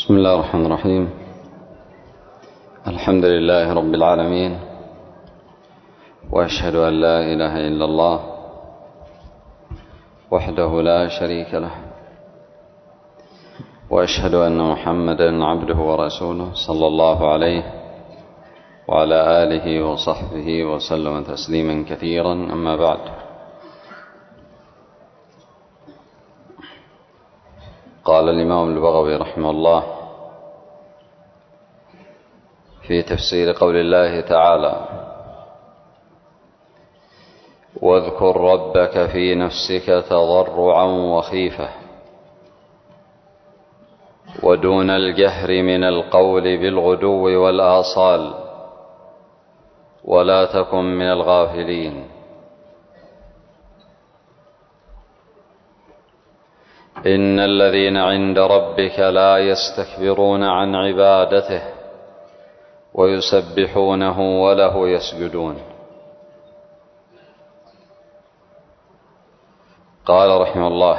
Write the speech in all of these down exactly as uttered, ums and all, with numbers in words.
بسم الله الرحمن الرحيم. الحمد لله رب العالمين، وأشهد أن لا إله إلا الله وحده لا شريك له، وأشهد أن محمدا عبده ورسوله صلى الله عليه وعلى آله وصحبه وسلم تسليما كثيرا. أما بعد، قال الإمام البغوي رحمه الله في تفسير قول الله تعالى: واذكر ربك في نفسك تضرعا وخيفة ودون الجهر من القول بالغدو والآصال ولا تكن من الغافلين. إن الذين عند ربك لا يستكبرون عن عبادته ويسبحونه وله يسجدون. قال رحمه الله: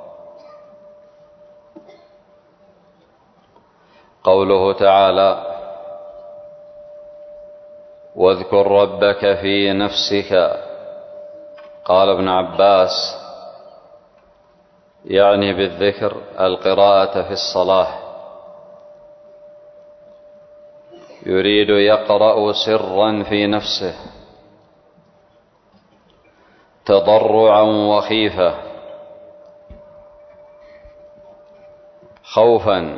قوله تعالى: واذكر ربك في نفسك، قال ابن عباس: يعني بالذكر القراءة في الصلاة، يريد يقرأ سرا في نفسه تضرعا وخيفة، خوفا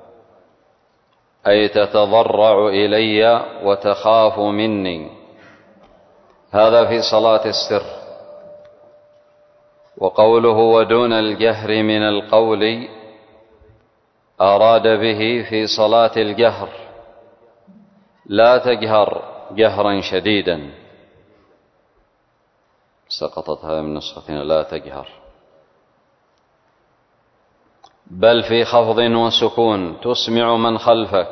أي تتضرع إلي وتخاف مني، هذا في صلاة السر. وقوله ودون الجهر من القول أراد به في صلاة الجهر، لا تجهر جهرا شديدا، سقطت هذه من نسختنا لا تجهر، بل في خفض وسكون تسمع من خلفك.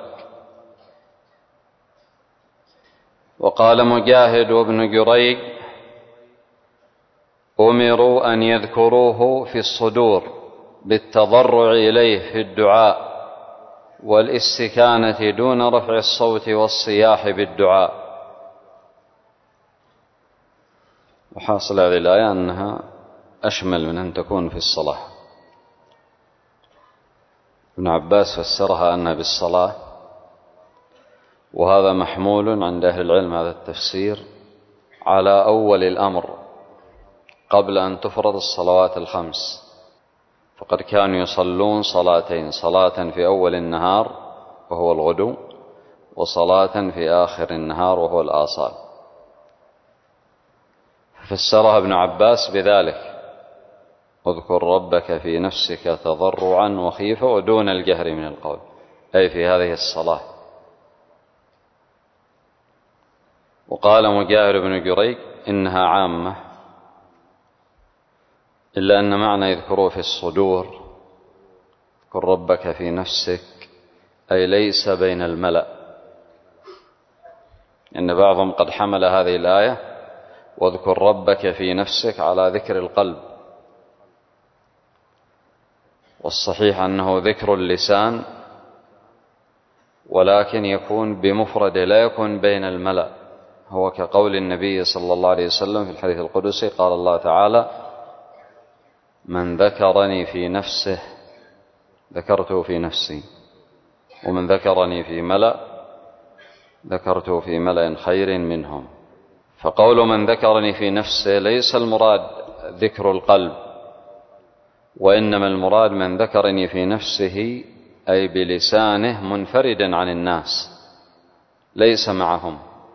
وقال مجاهد وابن جريج: أمروا أن يذكروه في الصدور بالتضرع إليه في الدعاء والاستكانة دون رفع الصوت والصياح بالدعاء. وحاصل هذه الآية أنها أشمل من أن تكون في الصلاة. ابن عباس فسرها أنها بالصلاة، وهذا محمول عند أهل العلم هذا التفسير على أول الأمر قبل أن تفرض الصلوات الخمس، فقد كانوا يصلون صلاتين: صلاة في أول النهار وهو الغدو، وصلاة في آخر النهار وهو الآصال. فسرها ابن عباس بذلك: اذكر ربك في نفسك تضرعا وخيفة ودون الجهر من القول، أي في هذه الصلاة. وقال مجاهد بن جريج: إنها عامة، إلا أن معنى يذكره في الصدور، اذكر ربك في نفسك، أي ليس بين الملأ. إن بعضهم قد حمل هذه الآية واذكر ربك في نفسك على ذكر القلب، والصحيح أنه ذكر اللسان، ولكن يكون بمفرده، لا يكون بين الملأ. هو كقول النبي صلى الله عليه وسلم في الحديث القدسي: قال الله تعالى: من ذكرني في نفسه ذكرته في نفسي، ومن ذكرني في ملأ ذكرته في ملأ خير منهم. فقول من ذكرني في نفسه ليس المراد ذكر القلب، وإنما المراد من ذكرني في نفسه أي بلسانه منفردا عن الناس ليس معهم،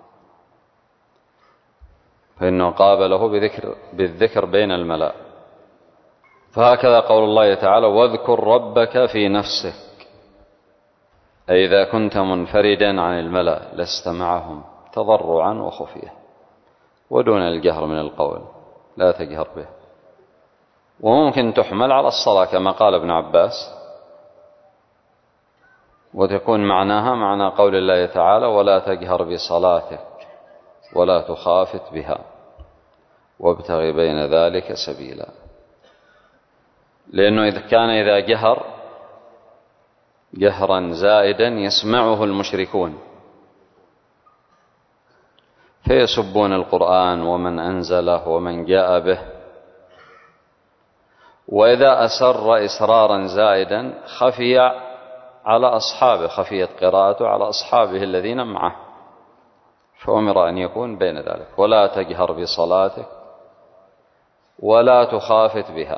فإنه قابله بذكر بالذكر بين الملأ. فهكذا قول الله تعالى: واذكر ربك في نفسك، أي إذا كنت منفردا عن الملأ لست معهم، تضرعا وخفية، ودون الجهر من القول، لا تجهر به. وممكن تحمل على الصلاة كما قال ابن عباس، وتكون معناها معنى قول الله تعالى: ولا تجهر بصلاتك ولا تخافت بها وابتغ بين ذلك سبيلا. لأنه إذا كان إذا جهر جهرا زائدا يسمعه المشركون فيسبون القرآن ومن أنزله ومن جاء به. وإذا أسر إسرارا زائدا خفي على أصحابه، خفيت قراءته على أصحابه الذين معه، فأمر أن يكون بين ذلك. ولا تجهر بصلاتك ولا تخافت بها،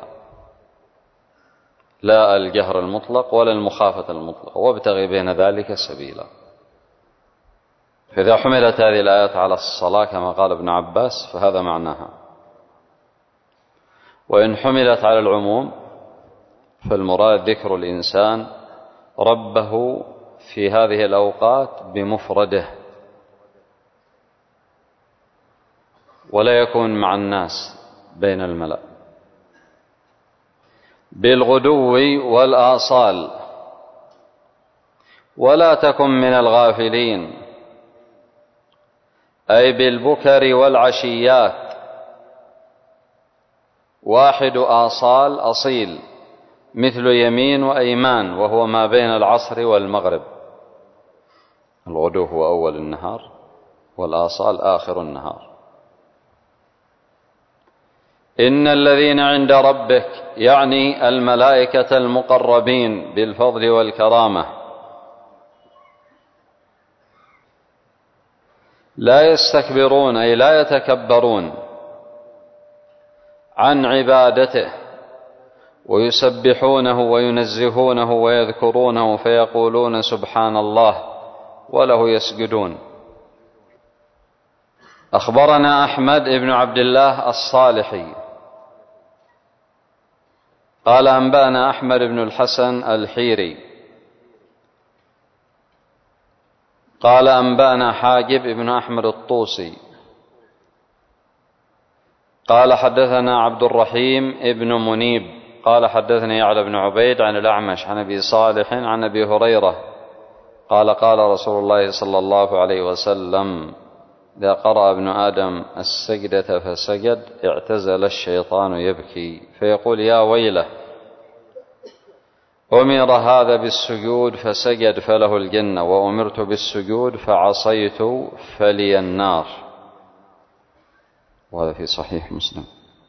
لا الجهر المطلق ولا المخافة المطلق، وابتغي بين ذلك سبيلا. فإذا حملت هذه الآيات على الصلاة كما قال ابن عباس فهذا معناها، وإن حملت على العموم فالمراد ذكر الإنسان ربه في هذه الأوقات بمفرده، ولا يكون مع الناس بين الملأ، بالغدو والآصال، ولا تكن من الغافلين، أي بالبكر والعشيات. واحد آصال أصيل مثل يمين وأيمان، وهو ما بين العصر والمغرب. الغدو هو أول النهار والآصال آخر النهار. إن الذين عند ربك يعني الملائكة المقربين بالفضل والكرامة لا يستكبرون، أي لا يتكبرون عن عبادته، ويسبحونه وينزهونه ويذكرونه فيقولون سبحان الله وله يسجدون. أخبرنا أحمد بن عبد الله الصالحي قال أنبأنا أحمد بن الحسن الحيري قال أنبأنا حاجب بن أحمد الطوسي قال حدثنا عبد الرحيم ابن منيب قال حدثني يعلى بن عبيد عن الأعمش عن أبي صالح عن أبي هريرة قال قال رسول الله صلى الله عليه وسلم: إذا قرأ ابن آدم السجدة فسجد اعتزل الشيطان يبكي فيقول يا ويله، أمر هذا بالسجود فسجد فله الجنة، وأمرت بالسجود فعصيت فلي النار. وهذا في صحيح مسلم.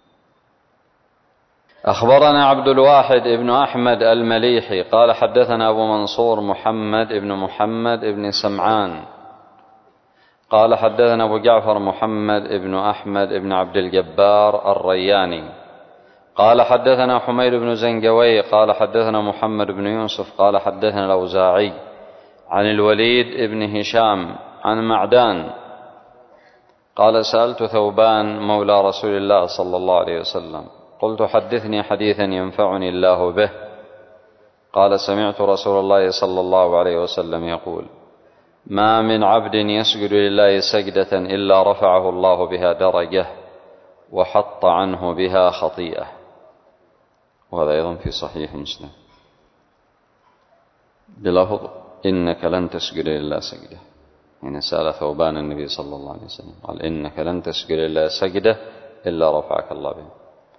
أخبرنا عبد الواحد ابن أحمد المليحي قال حدثنا أبو منصور محمد ابن محمد ابن سمعان قال حدثنا أبو جعفر محمد ابن أحمد ابن عبد الجبار الرياني قال حدثنا حميد بن زنجوي قال حدثنا محمد بن يوسف قال حدثنا الأوزاعي عن الوليد بن هشام عن معدان قال سألت ثوبان مولى رسول الله صلى الله عليه وسلم قلت حدثني حديثا ينفعني الله به. قال سمعت رسول الله صلى الله عليه وسلم يقول: ما من عبد يسجد لله سجدة إلا رفعه الله بها درجة وحط عنه بها خطيئة. وهذا أيضا في صحيح مسلم بلفظ إنك لن تسجد لله سجدة. يعني سأل ثوبان النبي صلى الله عليه وسلم قال إنك لن تسجد لله سجدة إلا رفعك الله بها.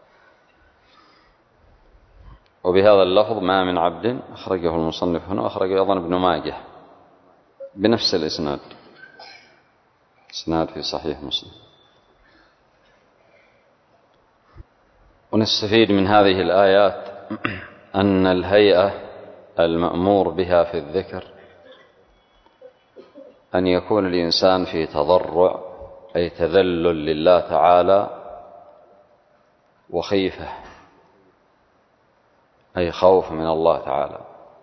وبهذا اللفظ ما من عبد، أخرجه المصنف هنا وأخرجه أيضا ابن ماجه بنفس الإسناد، إسناد في صحيح مسلم. ونستفيد من هذه الآيات أن الهيئة المأمور بها في الذكر أن يكون الإنسان في تضرع، أي تذلل لله تعالى، وخيفة، أي خوف من الله تعالى.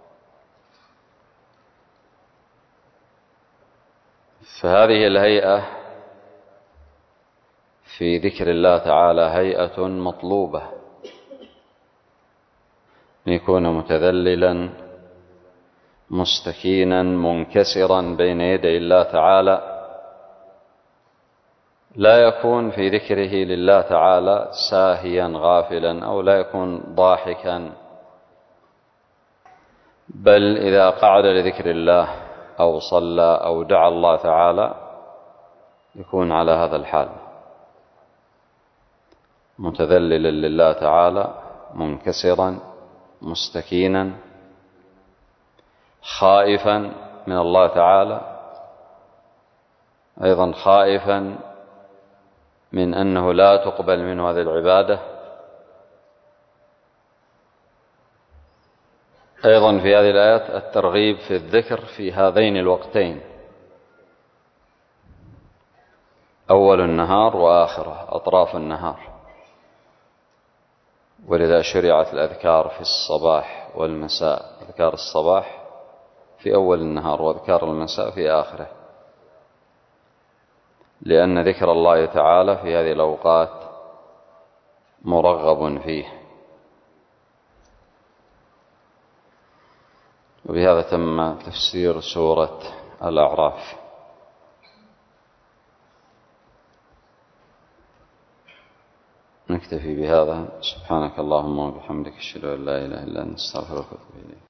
فهذه الهيئة في ذكر الله تعالى هيئة مطلوبة، أن يكون متذللا مستكينا منكسرا بين يدي الله تعالى، لا يكون في ذكره لله تعالى ساهيا غافلا، أو لا يكون ضاحكا، بل إذا قعد لذكر الله أو صلى أو دعا الله تعالى يكون على هذا الحال، متذللا لله تعالى منكسرا مستكينا خائفا من الله تعالى، أيضا خائفا من أنه لا تقبل منه هذه العبادة. أيضا في هذه الآيات الترغيب في الذكر في هذين الوقتين، أول النهار وآخره، أطراف النهار، ولذا شرعت الأذكار في الصباح والمساء، أذكار الصباح في أول النهار وأذكار المساء في آخره، لأن ذكر الله تعالى في هذه الأوقات مرغب فيه. وبهذا تم تفسير سورة الأعراف. نكتفي بهذا. سبحانك اللهم وبحمدك، أشهد أن لا إله إلا أنت، أستغفرك وأتوب إليك.